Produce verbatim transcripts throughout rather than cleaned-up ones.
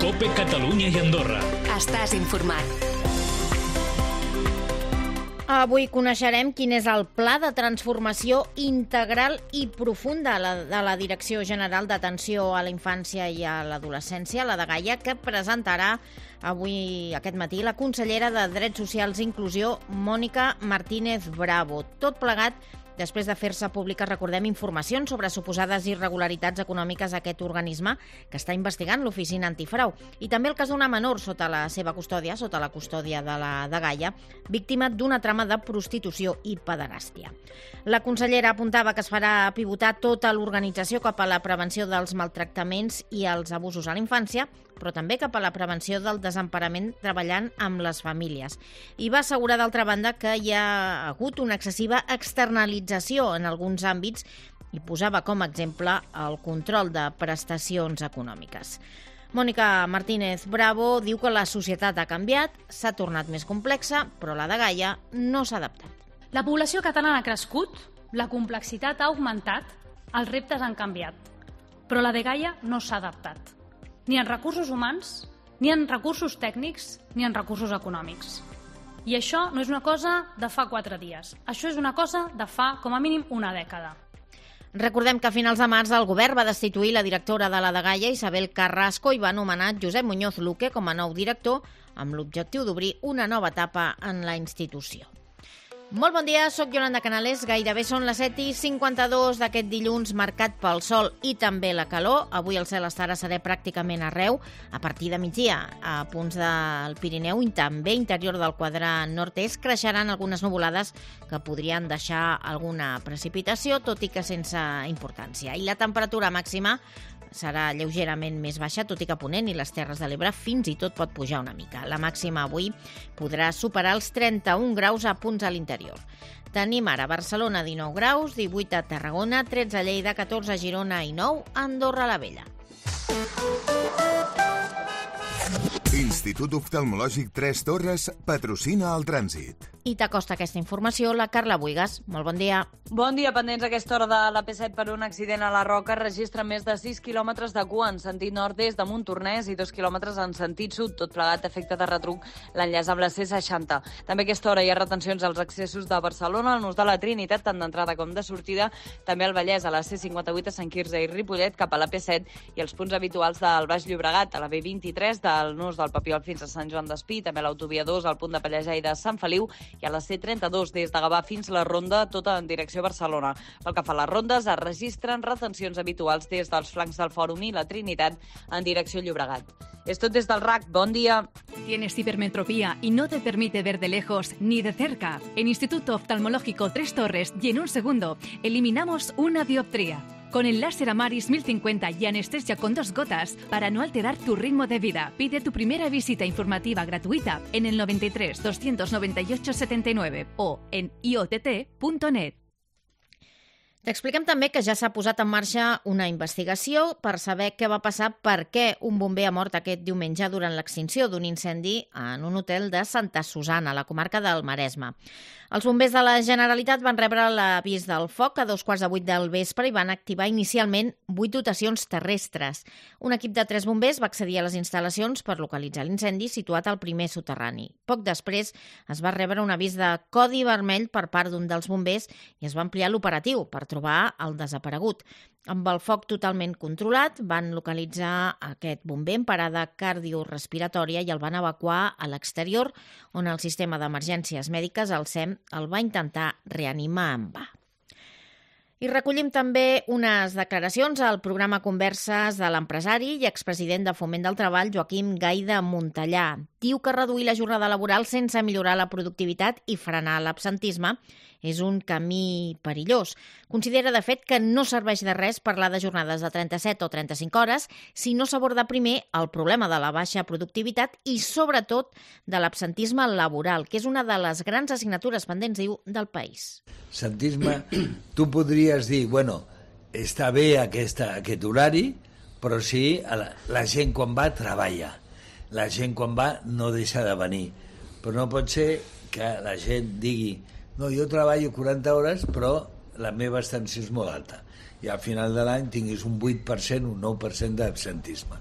COPE Catalunya i Andorra. Estàs informat. Avui coneixerem quin és el pla de transformació integral i profunda de la Direcció General d'Atenció a la Infància i a l'Adolescència, la dgaia, que presentarà avui, aquest matí, la consellera de Drets Socials i Inclusió, Mònica Martínez Bravo. Tot plegat després de fer-se públiques, recordem, informacions sobre suposades irregularitats econòmiques a aquest organisme que està investigant l'Oficina Antifrau. I també el cas d'una menor sota la seva custòdia, sota la custòdia de la dgaia, víctima d'una trama de prostitució i pederàstia. La consellera apuntava que es farà pivotar tota l'organització cap a la prevenció dels maltractaments i els abusos a la infància, però també cap a la prevenció del desemparament treballant amb les famílies. I va assegurar, d'altra banda, que hi ha hagut una excessiva externalització en alguns àmbits i posava com a exemple el control de prestacions econòmiques. Mònica Martínez Bravo diu que la societat ha canviat, s'ha tornat més complexa, però la dgaia no s'ha adaptat. La població catalana ha crescut, la complexitat ha augmentat, els reptes han canviat, però la dgaia no s'ha adaptat. Ni en recursos humans, ni en recursos tècnics, ni en recursos econòmics. I això no és una cosa de fa quatre dies. Això és una cosa de fa, com a mínim, una dècada. Recordem que a finals de març el govern va destituir la directora de la dgaia, Isabel Carrasco, i va nomenar Josep Muñoz Luque com a nou director, amb l'objectiu d'obrir una nova etapa en la institució. Molt bon dia, soc Yolanda Canales, gairebé són les set i cinquanta-dos d'aquest dilluns marcat pel sol i també la calor. Avui el cel estarà serè pràcticament arreu, a partir de migdia, a punts del Pirineu i també interior del quadrant nord-est creixeran algunes nuvolades que podrien deixar alguna precipitació, tot i que sense importància. I la temperatura màxima serà lleugerament més baixa, tot i que a Ponent i les Terres de l'Ebre fins i tot pot pujar una mica. La màxima avui podrà superar els trenta-un graus a punts a l'interior. Tenim ara a Barcelona dinou graus, divuit a Tarragona, tretze a Lleida, catorze a Girona i nou a Andorra la Vella. Institut Oftalmològic Tres Torres patrocina el trànsit. I t'acosta aquesta informació la Carla Buigas. Molt bon dia. Bon dia, pendents a aquesta hora de la P set per un accident a la Roca. Registra més de sis quilòmetres de cua en sentit nord-est de Montornès i dos quilòmetres en sentit sud, tot plegat efecte de retruc l'enllaç amb la C seixanta. També a aquesta hora hi ha retencions als accessos de Barcelona, al nus de la Trinitat, tant d'entrada com de sortida, també al Vallès, a la C cinquanta-vuit a Sant Quirze i Ripollet, cap a la P set i els punts habituals del Baix Llobregat, a la B vint-i-tres, del nus del Papiol fins a Sant Joan d'Espí, també a l'autovia dos, al punt de Pallejà i de Sant Feliu, i a la C trenta-dos des de Gavà fins la Ronda, tota en direcció a Barcelona. Pel que fa a les rondes, es registren retencions habituals des dels flancs del Fòrum i la Trinitat en direcció Llobregat. És tot des del R A C. Bon dia. ¿Tienes hipermetropía y no te permite ver de lejos ni de cerca? En Instituto Oftalmológico Tres Torres y en un segundo eliminamos una dioptría. Con el láser Amaris mil cincuenta y anestesia con dos gotas para no alterar tu ritmo de vida. Pide tu primera visita informativa gratuita en el noventa y tres, doscientos noventa y ocho, setenta y nueve o en i o t t punto net. T'expliquem també que ja s'ha posat en marxa una investigació per saber què va passar, per què un bomber ha mort aquest diumenge durant l'extinció d'un incendi en un hotel de Santa Susana, a la comarca del Maresme. Els bombers de la Generalitat van rebre l'avís del foc a dos quarts de vuit del vespre i van activar inicialment vuit dotacions terrestres. Un equip de tres bombers va accedir a les instal·lacions per localitzar l'incendi situat al primer soterrani. Poc després es va rebre un avís de codi vermell per part d'un dels bombers i es va ampliar l'operatiu per trobar el desaparegut. Amb el foc totalment controlat, van localitzar aquest bomber en parada cardiorespiratòria i el van evacuar a l'exterior, on el sistema d'emergències mèdiques, el S E M, el va intentar reanimar en va. I recollim també unes declaracions al programa Converses de l'empresari i expresident de Foment del Treball, Joaquim Gai de Montellà. Diu que reduir la jornada laboral sense millorar la productivitat i frenar l'absentisme és un camí perillós. Considera, de fet, que no serveix de res parlar de jornades de trenta-set o trenta-cinc hores si no s'aborda primer el problema de la baixa productivitat i, sobretot, de l'absentisme laboral, que és una de les grans assignatures pendents, diu, del país. Absentisme, tu podries dir, bueno, està bé aquesta, aquest horari, però sí, la, la gent quan va treballa. La gent quan va no deixa de venir. Però no pot ser que la gent digui no, jo treballo quaranta hores, però la meva abstenció és molt alta. I al final de l'any tinguis un vuit per cent, un nou per cent d'absentisme.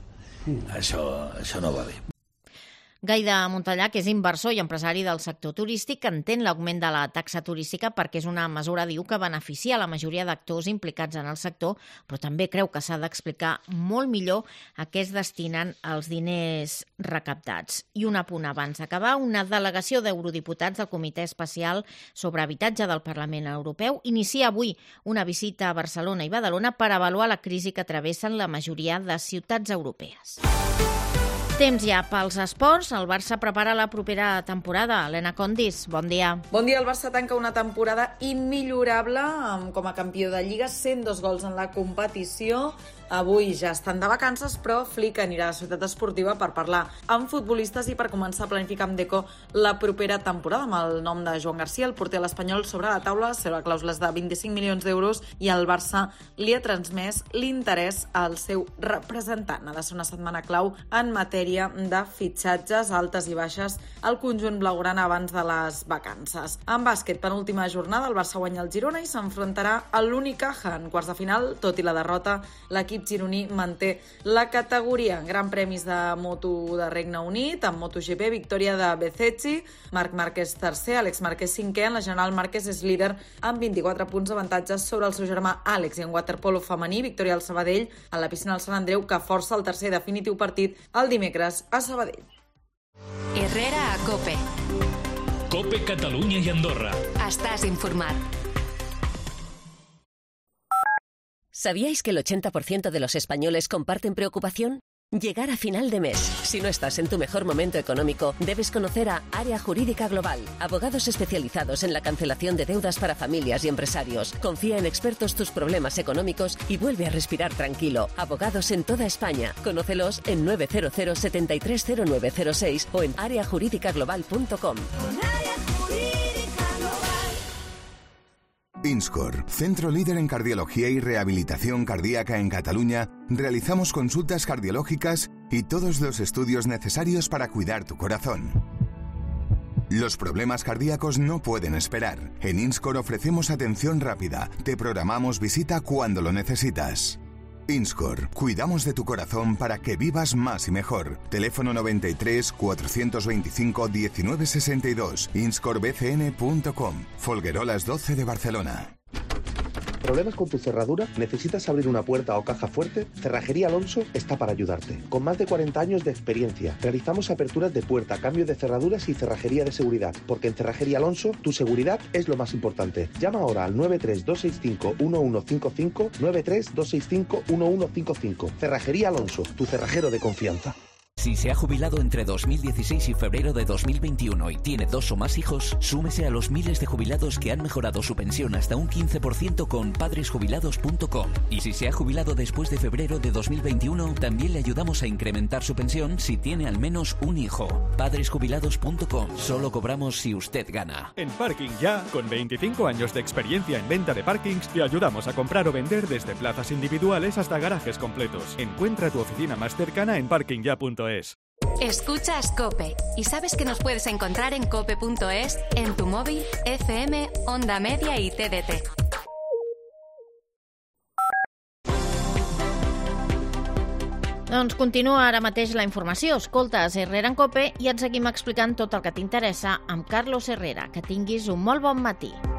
Això, això no va bé. Gai de Montellà, que és inversor i empresari del sector turístic, entén l'augment de la taxa turística perquè és una mesura, diu, que beneficia la majoria d'actors implicats en el sector, però també creu que s'ha d'explicar molt millor a què es destinen els diners recaptats. I un apunt abans d'acabar, una delegació d'eurodiputats del Comitè Especial sobre Habitatge del Parlament Europeu inicia avui una visita a Barcelona i Badalona per avaluar la crisi que travessen la majoria de ciutats europees. Temps ja pels esports. El Barça prepara la propera temporada. Helena Condis, bon dia. Bon dia. El Barça tanca una temporada immillorable com a campió de Lliga, cent dos gols en la competició. Avui ja estan de vacances, però Flick anirà a la ciutat esportiva per parlar amb futbolistes i per començar a planificar amb Deco la propera temporada, amb el nom de Joan Garcia, el porter de l'Espanyol, sobre la taula, sobre clàusules de vint-i-cinc milions d'euros, i el Barça li ha transmès l'interès al seu representant. Ha de ser una setmana clau en matèria de fitxatges, altes i baixes al conjunt blaugrana abans de les vacances. En bàsquet, penúltima jornada, el Barça guanya el Girona i s'enfrontarà a l'Unicaja en quarts de final. Tot i la derrota, l'equip gironí manté la categoria. Gran premis de moto de Regne Unit, amb MotoGP, victòria de Bezzecchi, Marc Márquez tercer, Àlex Márquez cinquè, en la general Márquez és líder amb vint-i-quatre punts d'avantatges sobre el seu germà Àlex, i en waterpolo femení, victòria al Sabadell a la piscina del Sant Andreu, que força el tercer definitiu partit el dimecres a Sabadell. Herrera a COPE. COPE Catalunya i Andorra. Estàs informat. ¿Sabíais que el ochenta por ciento de los españoles comparten preocupación? Llegar a final de mes. Si no estás en tu mejor momento económico, debes conocer a Área Jurídica Global, abogados especializados en la cancelación de deudas para familias y empresarios. Confía en expertos tus problemas económicos y vuelve a respirar tranquilo. Abogados en toda España. Conócelos en nueve cero cero, setenta y tres cero nueve cero seis o en área jurídica global punto com. INSCOR, centro líder en cardiología y rehabilitación cardíaca en Cataluña, realizamos consultas cardiológicas y todos los estudios necesarios para cuidar tu corazón. Los problemas cardíacos no pueden esperar. En INSCOR ofrecemos atención rápida. Te programamos visita cuando lo necesitas. INSCOR, cuidamos de tu corazón para que vivas más y mejor. Teléfono noventa y tres, cuatrocientos veinticinco, diecinueve sesenta y dos, inscor b c n punto com, Folguerolas doce de Barcelona. ¿Problemas con tu cerradura? ¿Necesitas abrir una puerta o caja fuerte? Cerrajería Alonso está para ayudarte. Con más de cuarenta años de experiencia, realizamos aperturas de puerta, cambio de cerraduras y cerrajería de seguridad. Porque en Cerrajería Alonso, tu seguridad es lo más importante. Llama ahora al nueve tres dos seis cinco uno uno cinco cinco, nueve tres dos seis cinco uno uno cinco cinco. Cerrajería Alonso, tu cerrajero de confianza. Si se ha jubilado entre dos mil dieciséis y febrero de dos mil veintiuno y tiene dos o más hijos, súmese a los miles de jubilados que han mejorado su pensión hasta un quince por ciento con padres jubilados punto com. Y si se ha jubilado después de febrero de dos mil veintiuno, también le ayudamos a incrementar su pensión si tiene al menos un hijo. padres jubilados punto com. Solo cobramos si usted gana. En Parking Ya, con veinticinco años de experiencia en venta de parkings, te ayudamos a comprar o vender desde plazas individuales hasta garajes completos. Encuentra tu oficina más cercana en parking ya punto es. Escuchas COPE y sabes que nos puedes encontrar en cope punto es, en tu móvil, F M, Onda Media y T D T. Doncs continua ara mateix la informació. Escoltes Herrera en COPE i et seguim explicant tot el que t'interessa amb Carlos Herrera. Que tinguis un molt bon matí.